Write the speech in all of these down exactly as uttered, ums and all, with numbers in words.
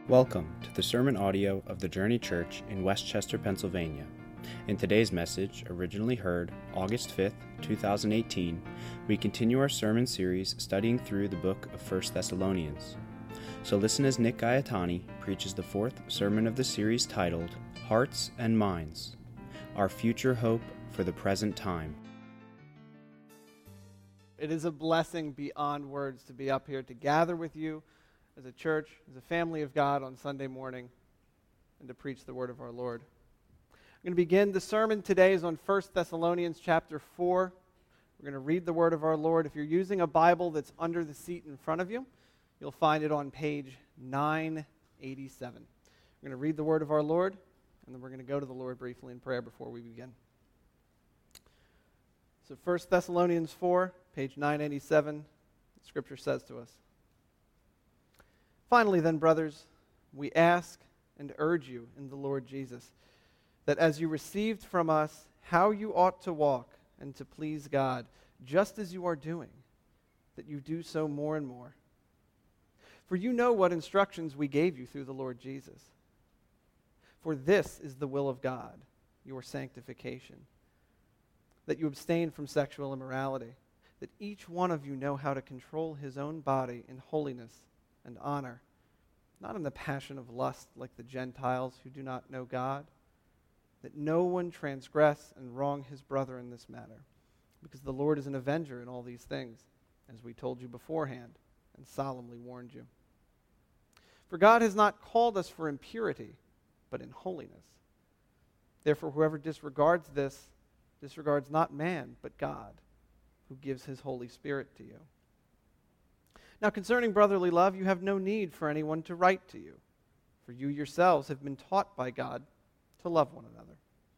Welcome to the sermon audio of the Journey Church in Westchester, Pennsylvania. In today's message, originally heard August fifth, twenty eighteen, we continue our sermon series studying through the book of First Thessalonians. So listen as Nick Gaetani preaches the fourth sermon of the series titled Hearts and Minds, Our Future Hope for the Present Time. It is a blessing beyond words to be up here to gather with you as a church, as a family of God on Sunday morning, and to preach the word of our Lord. I'm going to begin. The sermon today is on First Thessalonians chapter four. We're going to read the word of our Lord. If you're using a Bible that's under the seat in front of you, you'll find it on page nine eighty-seven. We're going to read the word of our Lord, and then we're going to go to the Lord briefly in prayer before we begin. So First Thessalonians four, page nine eighty-seven, Scripture says to us, "Finally then, brothers, we ask and urge you in the Lord Jesus, that as you received from us how you ought to walk and to please God, just as you are doing, that you do so more and more. For you know what instructions we gave you through the Lord Jesus. For this is the will of God, your sanctification, that you abstain from sexual immorality, that each one of you know how to control his own body in holiness and honor, not in the passion of lust like the Gentiles who do not know God, that no one transgress and wrong his brother in this matter, because the Lord is an avenger in all these things, as we told you beforehand and solemnly warned you. For God has not called us for impurity, but in holiness. Therefore, whoever disregards this disregards not man, but God, who gives his Holy Spirit to you. Now concerning brotherly love, you have no need for anyone to write to you, for you yourselves have been taught by God to love one another.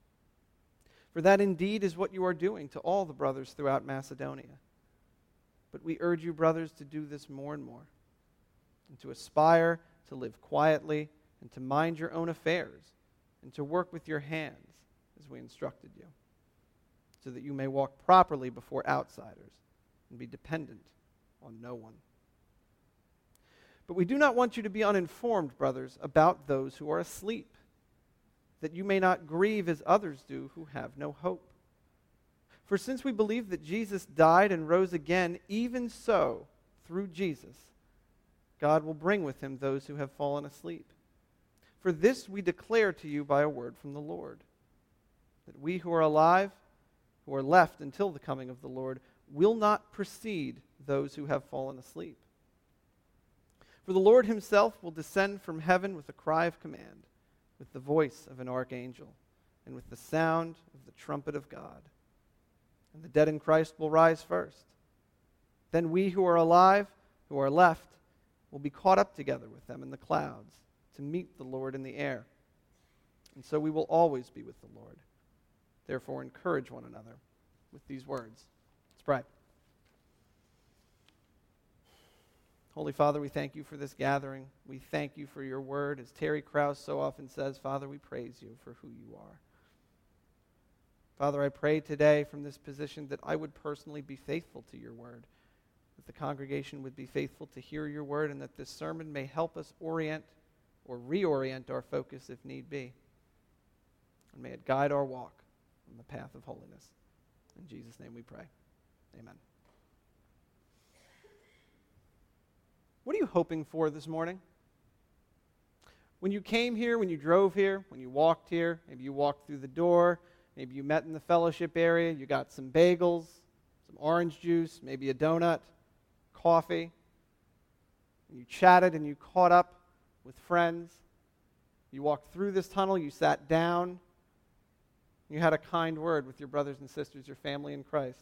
For that indeed is what you are doing to all the brothers throughout Macedonia. But we urge you, brothers, to do this more and more, and to aspire to live quietly, and to mind your own affairs, and to work with your hands, as we instructed you, so that you may walk properly before outsiders and be dependent on no one. But we do not want you to be uninformed, brothers, about those who are asleep, that you may not grieve as others do who have no hope. For since we believe that Jesus died and rose again, even so, through Jesus, God will bring with him those who have fallen asleep. For this we declare to you by a word from the Lord, that we who are alive, who are left until the coming of the Lord, will not precede those who have fallen asleep. For the Lord himself will descend from heaven with a cry of command, with the voice of an archangel, and with the sound of the trumpet of God. And the dead in Christ will rise first. Then we who are alive, who are left, will be caught up together with them in the clouds to meet the Lord in the air. And so we will always be with the Lord. Therefore, encourage one another with these words." Let's pray. Holy Father, we thank you for this gathering. We thank you for your word. As Terry Krause so often says, Father, we praise you for who you are. Father, I pray today from this position that I would personally be faithful to your word, that the congregation would be faithful to hear your word, and that this sermon may help us orient or reorient our focus if need be. And may it guide our walk on the path of holiness. In Jesus' name we pray. Amen. What are you hoping for this morning? When you came here, when you drove here, when you walked here, maybe you walked through the door, maybe you met in the fellowship area, you got some bagels, some orange juice, maybe a donut, coffee, and you chatted and you caught up with friends. You walked through this tunnel, you sat down, you had a kind word with your brothers and sisters, your family in Christ.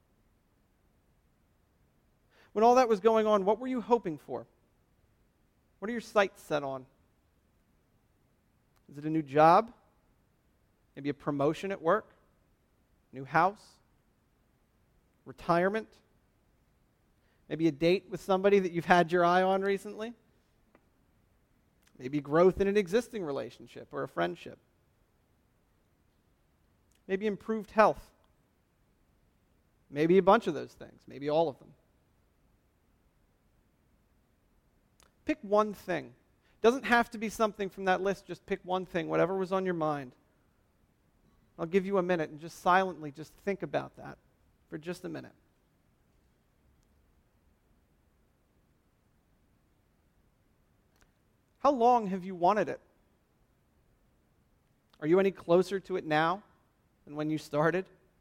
When all that was going on, what were you hoping for? What are your sights set on? Is it a new job? Maybe a promotion at work? New house? Retirement? Maybe a date with somebody that you've had your eye on recently? Maybe growth in an existing relationship or a friendship? Maybe improved health? Maybe a bunch of those things, maybe all of them. Pick one thing. Doesn't have to be something from that list. Just pick one thing, whatever was on your mind. I'll give you a minute and just silently just think about that for just a minute. How long have you wanted it? Are you any closer to it now than when you started?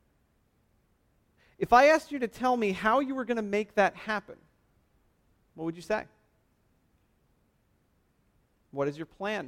If I asked you to tell me how you were going to make that happen, what would you say? What is your plan?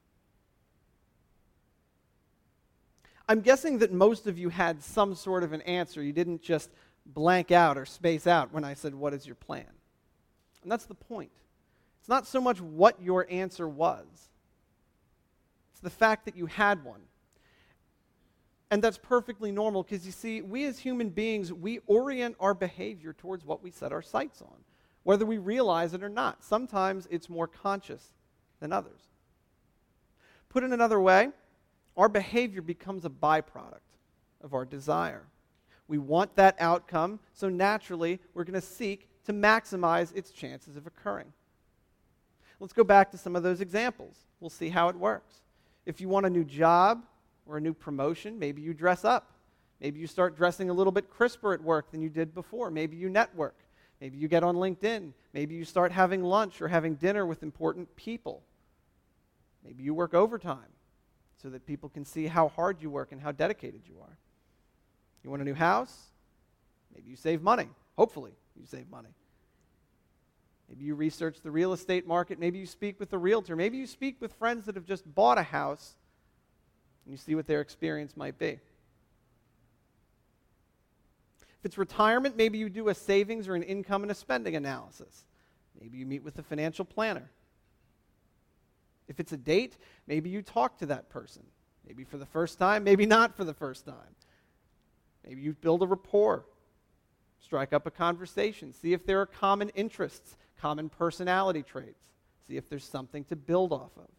I'm guessing that most of you had some sort of an answer. You didn't just blank out or space out when I said, what is your plan? And that's the point. It's not so much what your answer was. It's the fact that you had one. And that's perfectly normal because, you see, we as human beings, we orient our behavior towards what we set our sights on, whether we realize it or not. Sometimes it's more conscious than others. Put in another way, our behavior becomes a byproduct of our desire. We want that outcome, so naturally we're going to seek to maximize its chances of occurring. Let's go back to some of those examples. We'll see how it works. If you want a new job or a new promotion, maybe you dress up. Maybe you start dressing a little bit crisper at work than you did before. Maybe you network. Maybe you get on LinkedIn. Maybe you start having lunch or having dinner with important people. Maybe you work overtime so that people can see how hard you work and how dedicated you are. You want a new house? Maybe you save money. Hopefully you save money. Maybe you research the real estate market. Maybe you speak with a realtor. Maybe you speak with friends that have just bought a house and you see what their experience might be. If it's retirement, maybe you do a savings or an income and a spending analysis. Maybe you meet with a financial planner. If it's a date, maybe you talk to that person. Maybe for the first time, maybe not for the first time. Maybe you build a rapport. Strike up a conversation. See if there are common interests, common personality traits. See if there's something to build off of.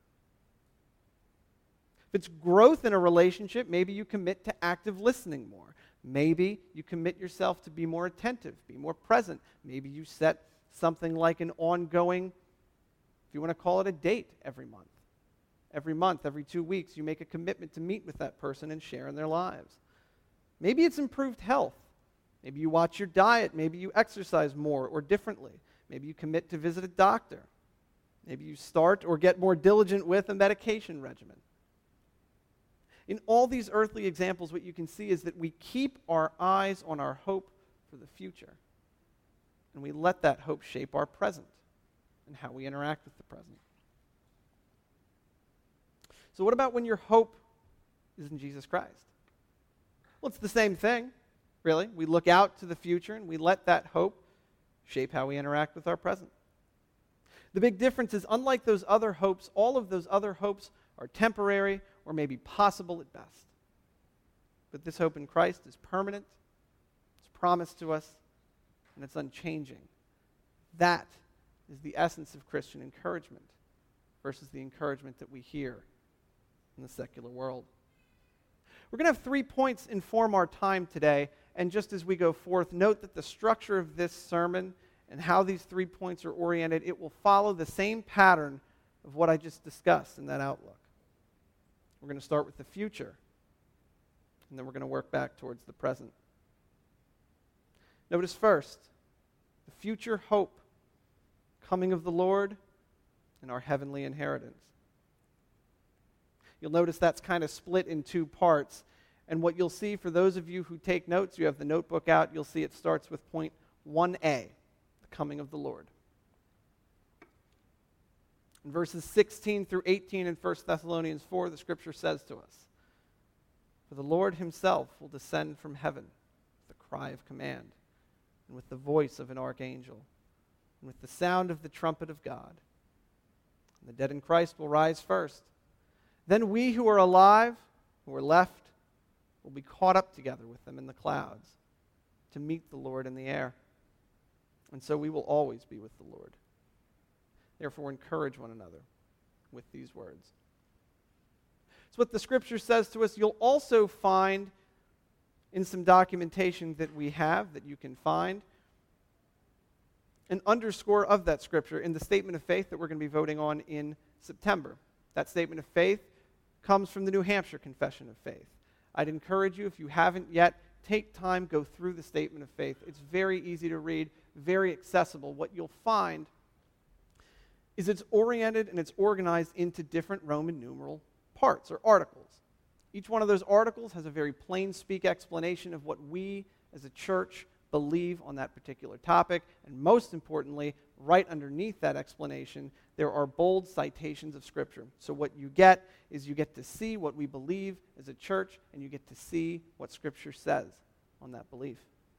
If it's growth in a relationship, maybe you commit to active listening more. Maybe you commit yourself to be more attentive, be more present. Maybe you set something like an ongoing, if you want to call it a date, every month. Every month, every two weeks, you make a commitment to meet with that person and share in their lives. Maybe it's improved health. Maybe you watch your diet. Maybe you exercise more or differently. Maybe you commit to visit a doctor. Maybe you start or get more diligent with a medication regimen. In all these earthly examples, what you can see is that we keep our eyes on our hope for the future. And we let that hope shape our present and how we interact with the present. So what about when your hope is in Jesus Christ? Well, it's the same thing, really. We look out to the future and we let that hope shape how we interact with our present. The big difference is, unlike those other hopes, all of those other hopes are temporary or maybe possible at best. But this hope in Christ is permanent, it's promised to us, and it's unchanging. That is the essence of Christian encouragement versus the encouragement that we hear in the secular world. We're going to have three points inform our time today, and just as we go forth, note that the structure of this sermon and how these three points are oriented, it will follow the same pattern of what I just discussed in that outlook. We're going to start with the future, and then we're going to work back towards the present. Notice first, the future hope, coming of the Lord, and our heavenly inheritance. You'll notice that's kind of split in two parts. And what you'll see, for those of you who take notes, you have the notebook out, you'll see it starts with point one A, the coming of the Lord. In verses sixteen through eighteen in First Thessalonians four, the scripture says to us, "For the Lord himself will descend from heaven with a cry of command, and with the voice of an archangel, and with the sound of the trumpet of God. And the dead in Christ will rise first. Then we who are alive, who are left, will be caught up together with them in the clouds to meet the Lord in the air. And so we will always be with the Lord. Therefore, encourage one another with these words." It's what the scripture says to us. You'll also find in some documentation that we have, that you can find, an underscore of that Scripture in the statement of faith that we're going to be voting on in September. That statement of faith comes from the New Hampshire Confession of Faith. I'd encourage you, if you haven't yet, take time, go through the statement of faith. It's very easy to read, very accessible. What you'll find is it's oriented and it's organized into different Roman numeral parts or articles. Each one of those articles has a very plain speak explanation of what we as a church believe on that particular topic, and most importantly, right underneath that explanation, there are bold citations of Scripture. So what you get is you get to see what we believe as a church, and you get to see what Scripture says on that belief.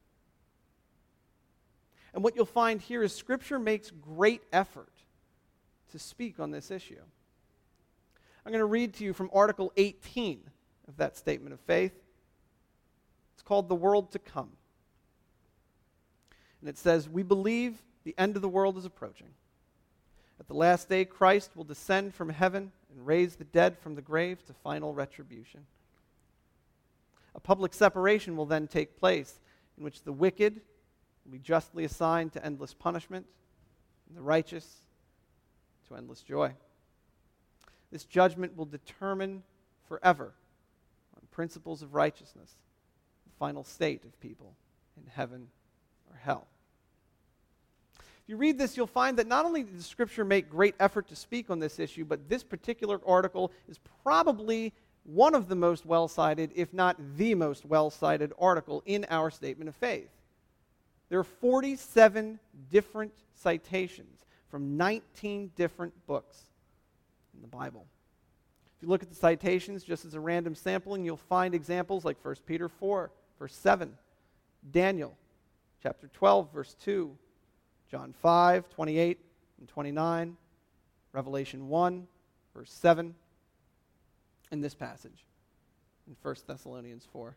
And what you'll find here is Scripture makes great effort to speak on this issue. I'm going to read to you from Article eighteen of that statement of faith. It's called The World to Come. And it says, "We believe the end of the world is approaching. At the last day, Christ will descend from heaven and raise the dead from the grave to final retribution. A public separation will then take place in which the wicked will be justly assigned to endless punishment and the righteous to endless joy. This judgment will determine forever on principles of righteousness the final state of people in heaven or hell." If you read this, you'll find that not only does Scripture make great effort to speak on this issue, but this particular article is probably one of the most well-cited, if not the most well-cited article in our statement of faith. There are forty-seven different citations from nineteen different books in the Bible. If you look at the citations, just as a random sampling, you'll find examples like First Peter four, verse seven, Daniel chapter twelve, verse two, John five, twenty-eight and twenty-nine, Revelation one, verse seven, and this passage in First Thessalonians four.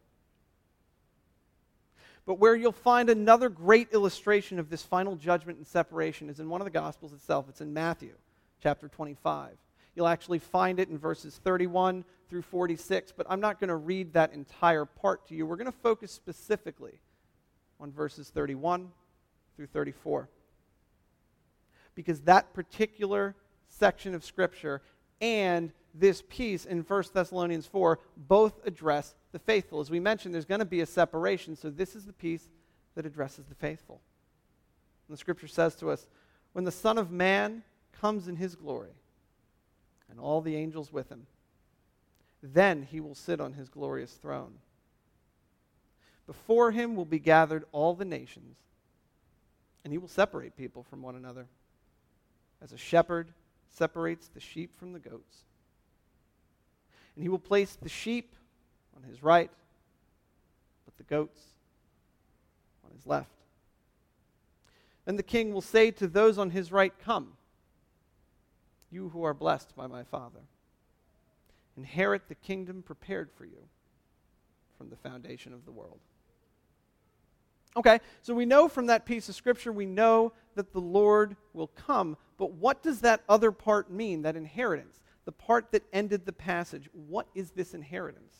But where you'll find another great illustration of this final judgment and separation is in one of the Gospels itself. It's in Matthew chapter twenty-five. You'll actually find it in verses thirty-one through forty-six, but I'm not going to read that entire part to you. We're going to focus specifically on verses thirty-one through thirty-four. Because that particular section of Scripture and this piece in First Thessalonians four both address the faithful. As we mentioned, there's going to be a separation, so this is the piece that addresses the faithful. And the Scripture says to us, "When the Son of Man comes in his glory, and all the angels with him, then he will sit on his glorious throne. Before him will be gathered all the nations, and he will separate people from one another, as a shepherd separates the sheep from the goats. And he will place the sheep on his right, but the goats on his left. Then the king will say to those on his right, 'Come, you who are blessed by my Father. Inherit the kingdom prepared for you from the foundation of the world.'" Okay, so we know from that piece of Scripture, we know that the Lord will come. But what does that other part mean, that inheritance? The part that ended the passage. What is this inheritance?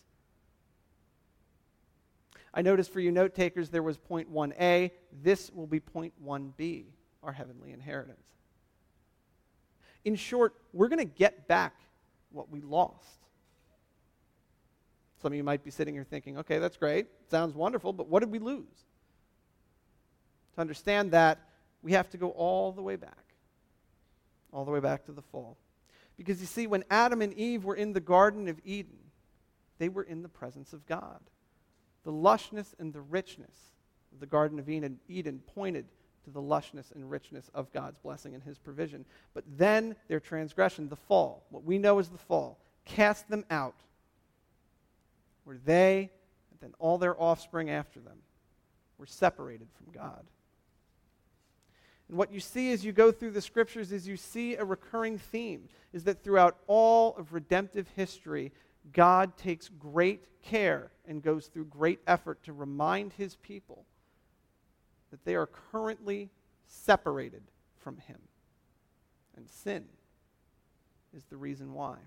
I noticed for you note takers there was point one A. This will be point one B, our heavenly inheritance. In short, we're going to get back what we lost. Some of you might be sitting here thinking, okay, that's great. Sounds wonderful, but what did we lose? To understand that, we have to go all the way back. All the way back to the fall. Because you see, when Adam and Eve were in the Garden of Eden, they were in the presence of God. The lushness and the richness of the Garden of Eden, Eden pointed to the lushness and richness of God's blessing and his provision. But then their transgression, the fall, what we know as the fall, cast them out, where they, and then all their offspring after them, were separated from God. And what you see as you go through the Scriptures is you see a recurring theme, is that throughout all of redemptive history, God takes great care and goes through great effort to remind his people that they are currently separated from him. And sin is the reason why.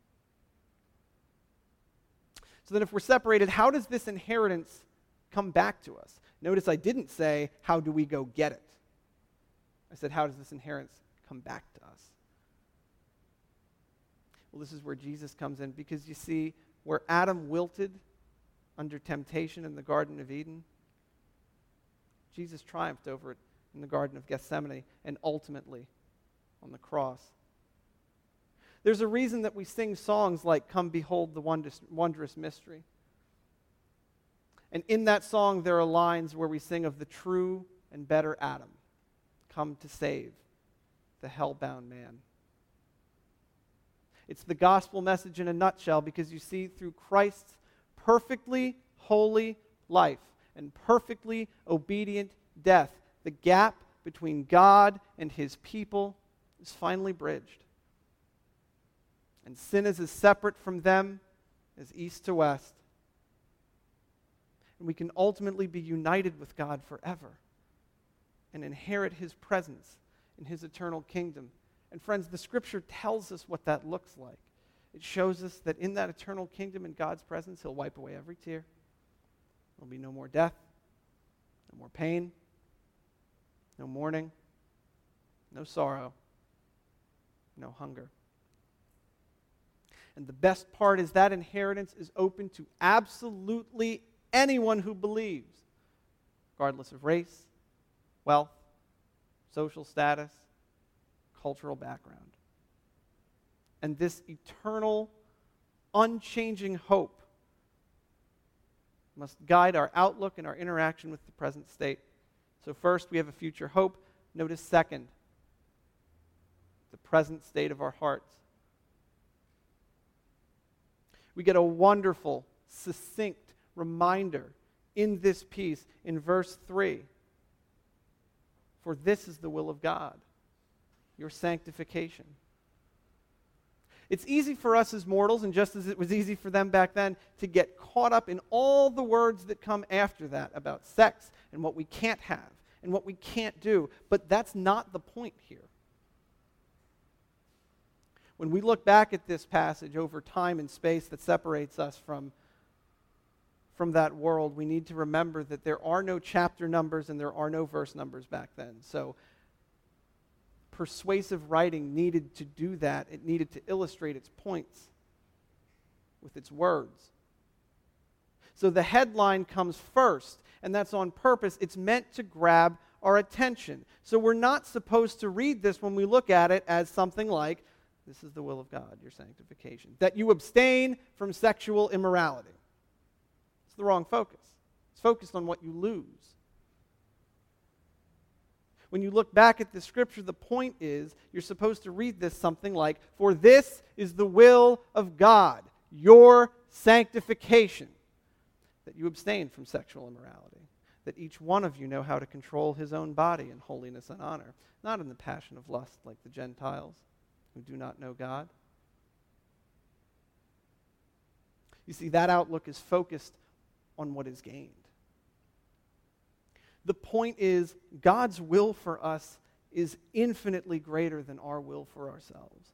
So then if we're separated, how does this inheritance come back to us? Notice I didn't say, how do we go get it? I I said, how does this inheritance come back to us? Well, this is where Jesus comes in, because you see, where Adam wilted under temptation in the Garden of Eden, Jesus triumphed over it in the Garden of Gethsemane and ultimately on the cross. There's a reason that we sing songs like "Come Behold the Wondrous, Wondrous Mystery." And in that song there are lines where we sing of the true and better Adam, come to save the hell-bound man. It's the gospel message in a nutshell, because you see, through Christ's perfectly holy life and perfectly obedient death, the gap between God and his people is finally bridged. And sin is as separate from them as east to west. And we can ultimately be united with God forever and inherit his presence in his eternal kingdom. And friends, the Scripture tells us what that looks like. It shows us that in that eternal kingdom, in God's presence, he'll wipe away every tear. There'll be no more death, no more pain, no mourning, no sorrow, no hunger. And the best part is that inheritance is open to absolutely anyone who believes, regardless of race, wealth, social status, cultural background. And this eternal, unchanging hope must guide our outlook and our interaction with the present state. So first, we have a future hope. Notice second, the present state of our hearts. We get a wonderful, succinct reminder in this piece in verse three. For this is the will of God, your sanctification. It's easy for us as mortals, and just as it was easy for them back then, to get caught up in all the words that come after that about sex and what we can't have and what we can't do. But that's not the point here. When we look back at this passage over time and space that separates us from, from that world, we need to remember that there are no chapter numbers and there are no verse numbers back then. So persuasive writing needed to do that. It needed to illustrate its points with its words. So the headline comes first, and that's on purpose. It's meant to grab our attention. So we're not supposed to read this when we look at it as something like, this is the will of God, your sanctification, that you abstain from sexual immorality. It's the wrong focus. It's focused on what you lose. When you look back at the Scripture, the point is you're supposed to read this something like, for this is the will of God, your sanctification, that you abstain from sexual immorality, that each one of you know how to control his own body in holiness and honor, not in the passion of lust like the Gentiles who do not know God. You see, that outlook is focused on what is gained. The point is, God's will for us is infinitely greater than our will for ourselves.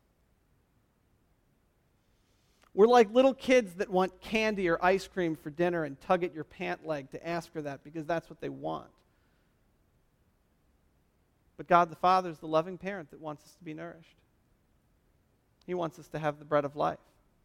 We're like little kids that want candy or ice cream for dinner and tug at your pant leg to ask for that because that's what they want. But God the Father is the loving parent that wants us to be nourished. He wants us to have the bread of life.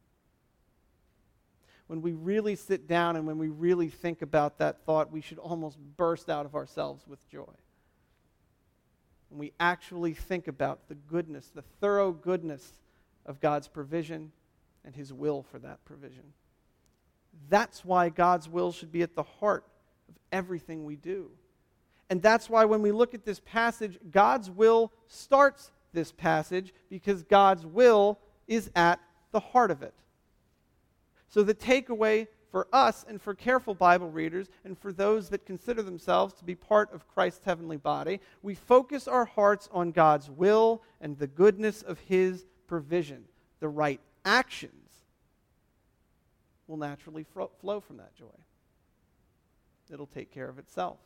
When we really sit down and when we really think about that thought, we should almost burst out of ourselves with joy. When we actually think about the goodness, the thorough goodness of God's provision and his will for that provision. That's why God's will should be at the heart of everything we do. And that's why when we look at this passage, God's will starts this passage because God's will is at the heart of it. So the takeaway for us and for careful Bible readers and for those that consider themselves to be part of Christ's heavenly body, we focus our hearts on God's will and the goodness of his provision. The right actions will naturally flow from that joy. It'll take care of itself.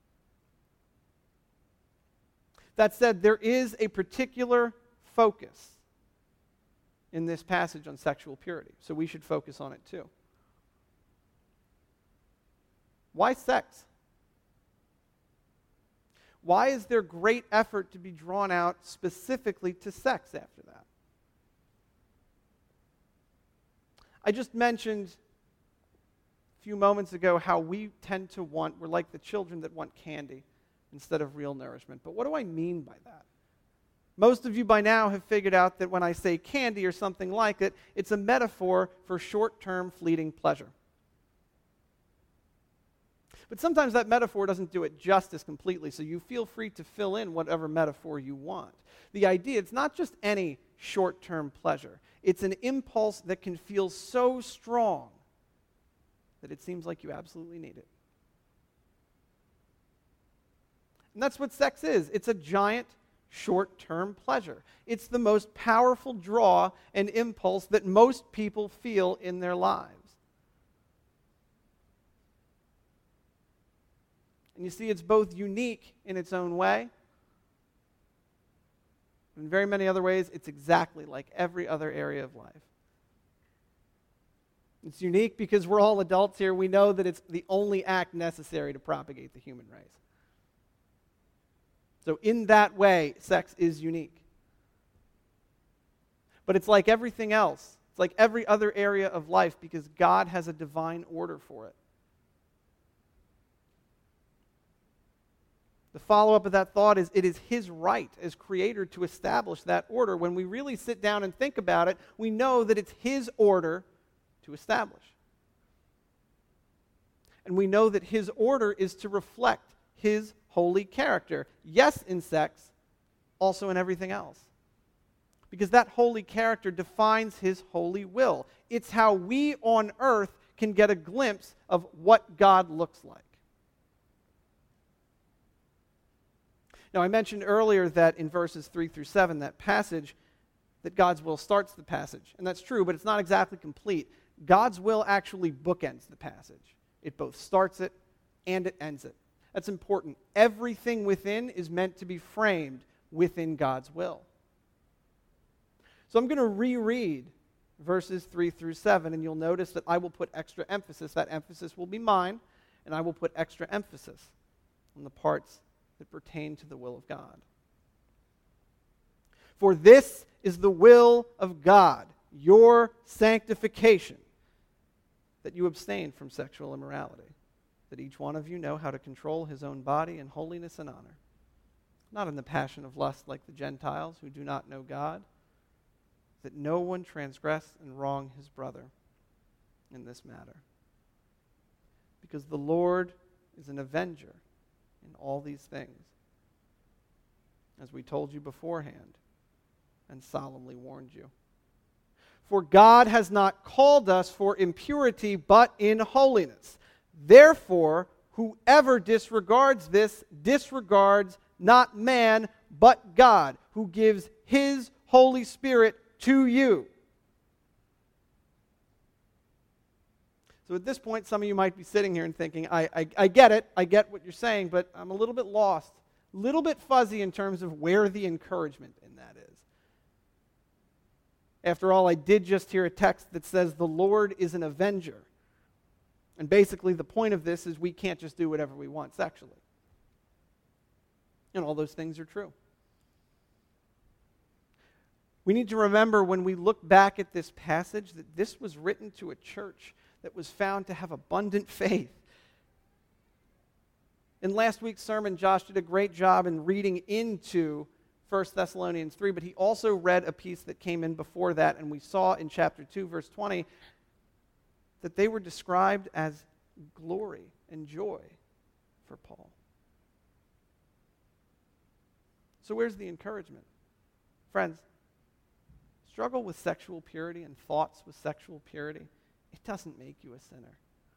That said, there is a particular focus in this passage on sexual purity, so we should focus on it too. Why sex? Why is there great effort to be drawn out specifically to sex after that? I just mentioned a few moments ago how we tend to want, we're like the children that want candy instead of real nourishment. But what do I mean by that? Most of you by now have figured out that when I say candy or something like it, it's a metaphor for short-term fleeting pleasure. But sometimes that metaphor doesn't do it justice completely, so you feel free to fill in whatever metaphor you want. The idea, it's not just any short-term pleasure. It's an impulse that can feel so strong that it seems like you absolutely need it. And that's what sex is. It's a giant short-term pleasure. It's the most powerful draw and impulse that most people feel in their lives. And you see, it's both unique in its own way. In very many other ways, it's exactly like every other area of life. It's unique because we're all adults here. We know that it's the only act necessary to propagate the human race. So in that way, sex is unique. But it's like everything else. It's like every other area of life because God has a divine order for it. The follow-up of that thought is it is his right as creator to establish that order. When we really sit down and think about it, we know that it's his order to establish. And we know that his order is to reflect his holy character. Yes, in sex, also in everything else. Because that holy character defines his holy will. It's how we on earth can get a glimpse of what God looks like. Now, I mentioned earlier that in verses three through seven, that passage, that God's will starts the passage. And that's true, but it's not exactly complete. God's will actually bookends the passage. It both starts it and it ends it. That's important. Everything within is meant to be framed within God's will. So I'm going to reread verses three through seven, and you'll notice that I will put extra emphasis. That emphasis will be mine, and I will put extra emphasis on the parts that pertain to the will of God. For this is the will of God, your sanctification, that you abstain from sexual immorality, that each one of you know how to control his own body in holiness and honor, not in the passion of lust like the Gentiles who do not know God, that no one transgress and wrong his brother in this matter. Because the Lord is an avenger in all these things, as we told you beforehand and solemnly warned you. For God has not called us for impurity, but in holiness. Therefore, whoever disregards this disregards not man, but God, who gives his Holy Spirit to you. So at this point, some of you might be sitting here and thinking, I, I, I get it, I get what you're saying, but I'm a little bit lost, a little bit fuzzy in terms of where the encouragement in that is. After all, I did just hear a text that says the Lord is an avenger. And basically the point of this is we can't just do whatever we want sexually. And all those things are true. We need to remember when we look back at this passage that this was written to a church that was found to have abundant faith. In last week's sermon, Josh did a great job in reading into First Thessalonians three, but he also read a piece that came in before that, and we saw in chapter two, verse twenty, that they were described as glory and joy for Paul. So where's the encouragement? Friends, struggle with sexual purity and thoughts with sexual purity, it doesn't make you a sinner.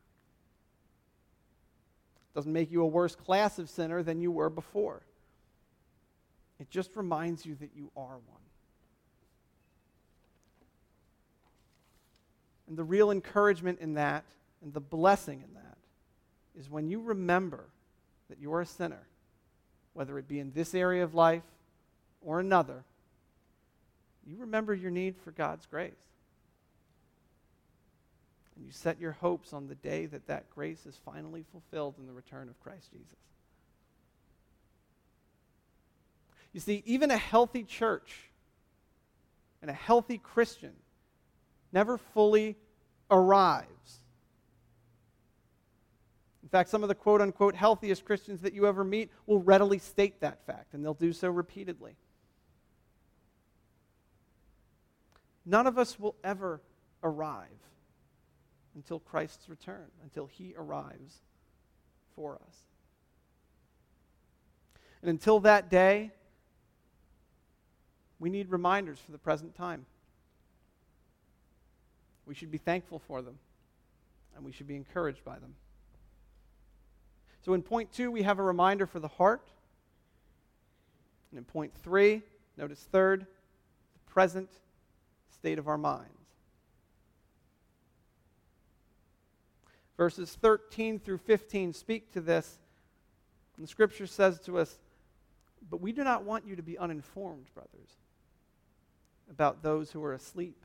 It doesn't make you a worse class of sinner than you were before. It just reminds you that you are one. And the real encouragement in that, and the blessing in that, is when you remember that you're a sinner, whether it be in this area of life or another, you remember your need for God's grace. And you set your hopes on the day that that grace is finally fulfilled in the return of Christ Jesus. You see, even a healthy church and a healthy Christian never fully arrives. In fact, some of the quote-unquote healthiest Christians that you ever meet will readily state that fact, and they'll do so repeatedly. None of us will ever arrive until Christ's return, until he arrives for us. And until that day, we need reminders for the present time. We should be thankful for them, and we should be encouraged by them. So in point two, we have a reminder for the heart. And in point three, notice third, the present state of our minds. Verses thirteen through fifteen speak to this. And the Scripture says to us, "But we do not want you to be uninformed, brothers, about those who are asleep,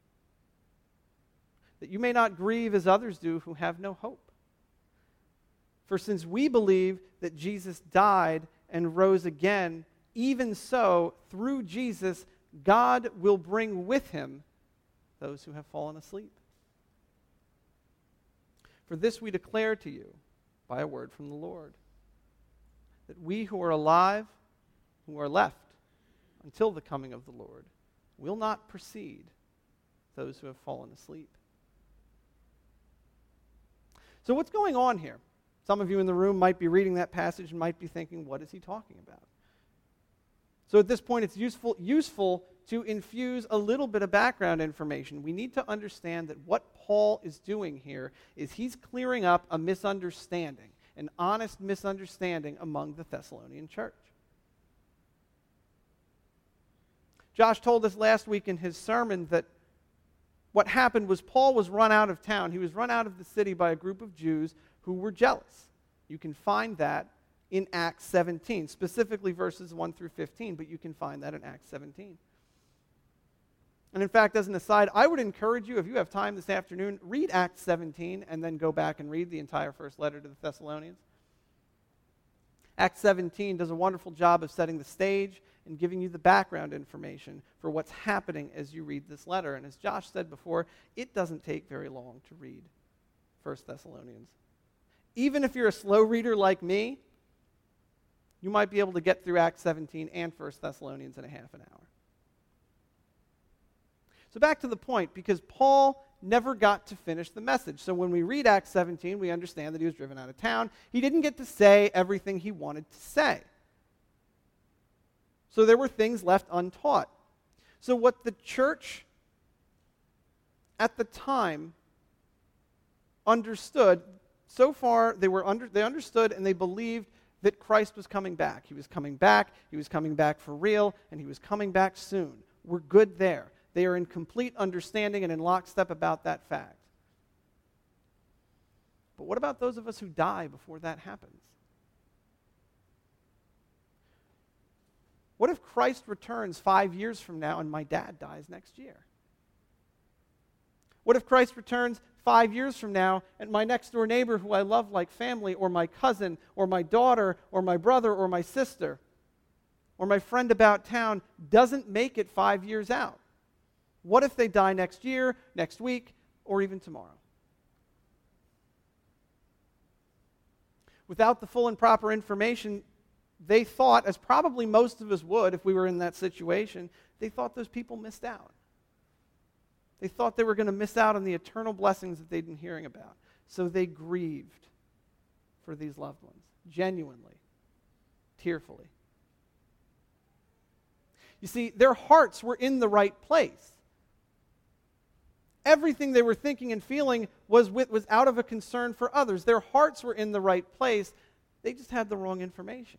that you may not grieve as others do who have no hope. For since we believe that Jesus died and rose again, even so, through Jesus, God will bring with him those who have fallen asleep. For this we declare to you by a word from the Lord, that we who are alive, who are left until the coming of the Lord, will not precede those who have fallen asleep." So what's going on here? Some of you in the room might be reading that passage and might be thinking, what is he talking about? So at this point, it's useful, useful to infuse a little bit of background information. We need to understand that what Paul is doing here is he's clearing up a misunderstanding, an honest misunderstanding among the Thessalonian church. Josh told us last week in his sermon that what happened was Paul was run out of town. He was run out of the city by a group of Jews who were jealous. You can find that in Acts seventeen, specifically verses one through fifteen, but you can find that in Acts seventeen. And in fact, as an aside, I would encourage you, if you have time this afternoon, read Acts seventeen and then go back and read the entire first letter to the Thessalonians. Acts seventeen does a wonderful job of setting the stage and giving you the background information for what's happening as you read this letter. And as Josh said before, it doesn't take very long to read First Thessalonians. Even if you're a slow reader like me, you might be able to get through Acts seventeen and First Thessalonians in a half an hour. So back to the point, because Paul never got to finish the message. So when we read Acts seventeen, we understand that he was driven out of town. He didn't get to say everything he wanted to say. So there were things left untaught. So what the church at the time understood, so far they were under, they understood and they believed that Christ was coming back. He was coming back, he was coming back for real, and he was coming back soon. We're good there. They are in complete understanding and in lockstep about that fact. But what about those of us who die before that happens? What if Christ returns five years from now and my dad dies next year? What if Christ returns five years from now and my next door neighbor who I love like family, or my cousin, or my daughter, or my brother, or my sister, or my friend about town doesn't make it five years out? What if they die next year, next week, or even tomorrow? Without the full and proper information, they thought, as probably most of us would if we were in that situation, they thought those people missed out. They thought they were going to miss out on the eternal blessings that they'd been hearing about. So they grieved for these loved ones, genuinely, tearfully. You see, their hearts were in the right place. Everything they were thinking and feeling was, with, was out of a concern for others. Their hearts were in the right place. They just had the wrong information.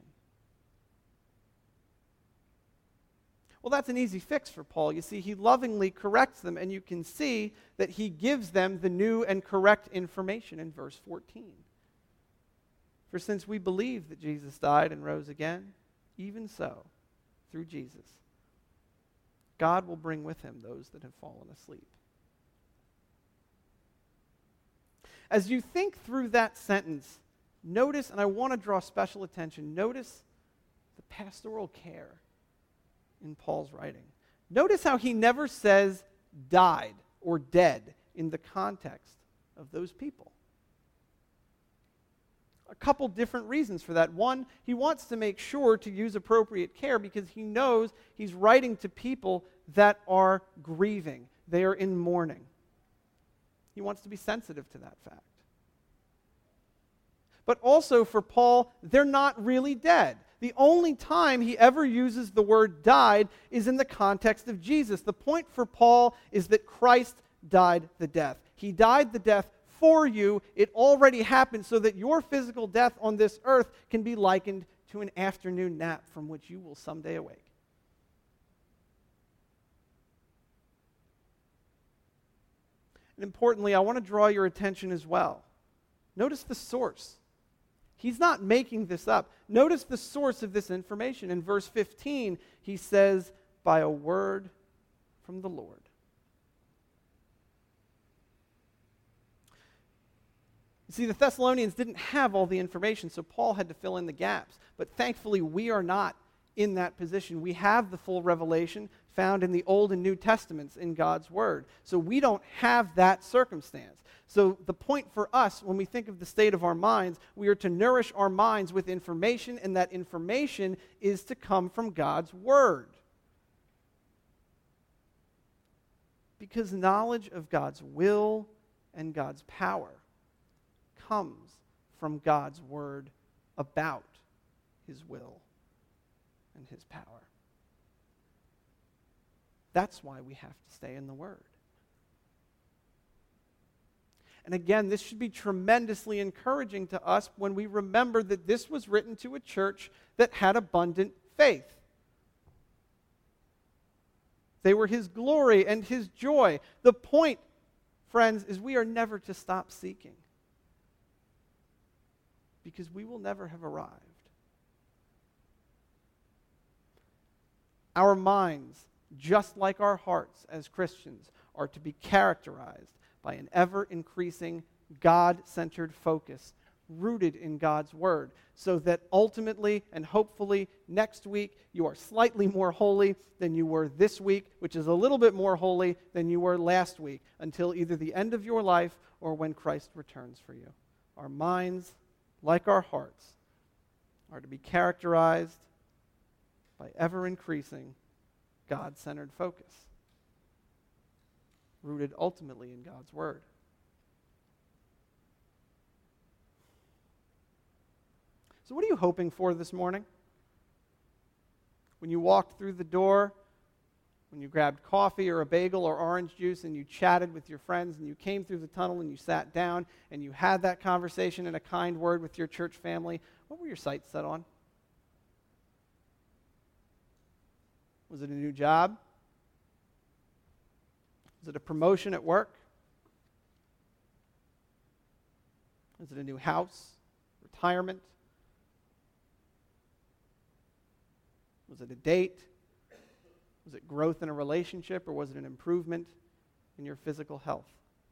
Well, that's an easy fix for Paul. You see, he lovingly corrects them, and you can see that he gives them the new and correct information in verse fourteen. For since we believe that Jesus died and rose again, even so, through Jesus, God will bring with him those that have fallen asleep. As you think through that sentence, notice, and I want to draw special attention, notice the pastoral care in Paul's writing. Notice how he never says died or dead in the context of those people. A couple different reasons for that. One, he wants to make sure to use appropriate care because he knows he's writing to people that are grieving. They are in mourning. He wants to be sensitive to that fact. But also for Paul, they're not really dead. The only time he ever uses the word died is in the context of Jesus. The point for Paul is that Christ died the death. He died the death for you. It already happened so that your physical death on this earth can be likened to an afternoon nap from which you will someday awake. And importantly, I want to draw your attention as well. Notice the source. He's not making this up. Notice the source of this information. In verse fifteen, he says, by a word from the Lord. You see, the Thessalonians didn't have all the information, so Paul had to fill in the gaps. But thankfully, we are not in that position. We have the full revelation found in the Old and New Testaments in God's Word. So we don't have that circumstance. So the point for us, when we think of the state of our minds, we are to nourish our minds with information, and that information is to come from God's Word. Because knowledge of God's will and God's power comes from God's Word about His will and His power. That's why we have to stay in the Word. And again, this should be tremendously encouraging to us when we remember that this was written to a church that had abundant faith. They were His glory and His joy. The point, friends, is we are never to stop seeking, because we will never have arrived. Our minds, just like our hearts as Christians, are to be characterized by an ever-increasing God-centered focus rooted in God's Word, so that ultimately and hopefully next week you are slightly more holy than you were this week, which is a little bit more holy than you were last week, until either the end of your life or when Christ returns for you. Our minds, like our hearts, are to be characterized by ever-increasing God-centered focus, rooted ultimately in God's Word. So what are you hoping for this morning? When you walked through the door, when you grabbed coffee or a bagel or orange juice and you chatted with your friends and you came through the tunnel and you sat down and you had that conversation and a kind word with your church family, what were your sights set on? Was it a new job? Was it a promotion at work? Was it a new house? Retirement? Was it a date? Was it growth in a relationship, or was it an improvement in your physical health?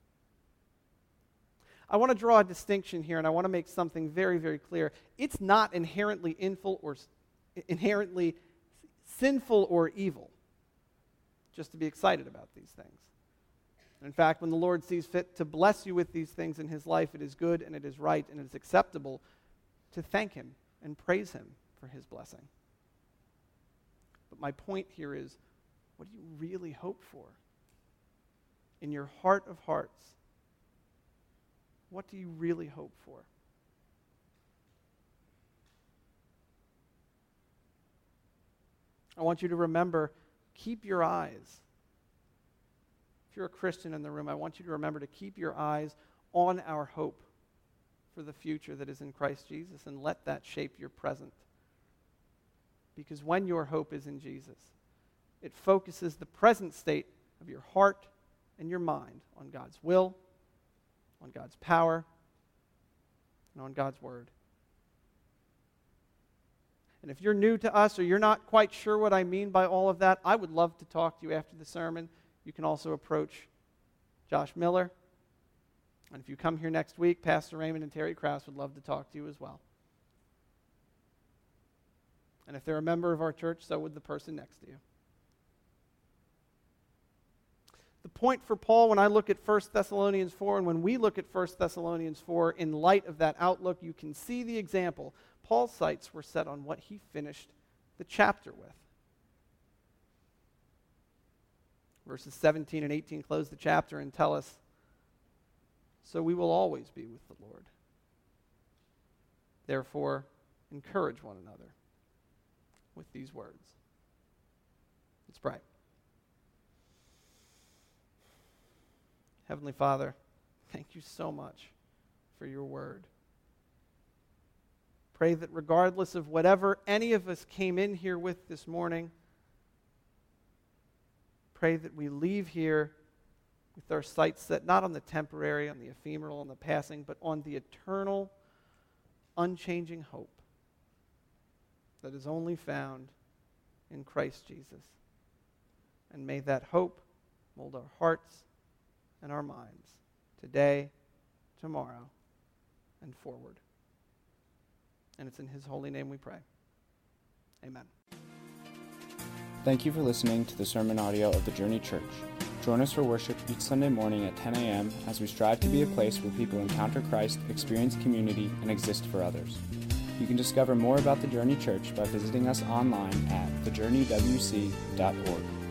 I want to draw a distinction here, and I want to make something very, very clear. It's not inherently inful or inherently sinful or evil just to be excited about these things. In fact, when the Lord sees fit to bless you with these things in His life, it is good and it is right and it is acceptable to thank Him and praise Him for His blessing. But my point here is, what do you really hope for? In your heart of hearts, what do you really hope for? I want you to remember, keep your eyes. If you're a Christian in the room, I want you to remember to keep your eyes on our hope for the future that is in Christ Jesus, and let that shape your present. Because when your hope is in Jesus, it focuses the present state of your heart and your mind on God's will, on God's power, and on God's Word. And if you're new to us or you're not quite sure what I mean by all of that, I would love to talk to you after the sermon. You can also approach Josh Miller. And if you come here next week, Pastor Raymond and Terry Krause would love to talk to you as well. And if they're a member of our church, so would the person next to you. The point for Paul, when I look at First Thessalonians four, and when we look at First Thessalonians four, in light of that outlook, you can see the example. Paul's sights were set on what he finished the chapter with. Verses seventeen and eighteen close the chapter and tell us, so we will always be with the Lord. Therefore, encourage one another with these words. Let's pray. Heavenly Father, thank you so much for your word. Pray that regardless of whatever any of us came in here with this morning, pray that we leave here with our sights set not on the temporary, on the ephemeral, on the passing, but on the eternal, unchanging hope that is only found in Christ Jesus. And may that hope mold our hearts and our minds today, tomorrow, and forward. And it's in his holy name we pray. Amen. Thank you for listening to the sermon audio of the Journey Church. Join us for worship each Sunday morning at ten a.m. as we strive to be a place where people encounter Christ, experience community, and exist for others. You can discover more about the Journey Church by visiting us online at the journey w c dot org.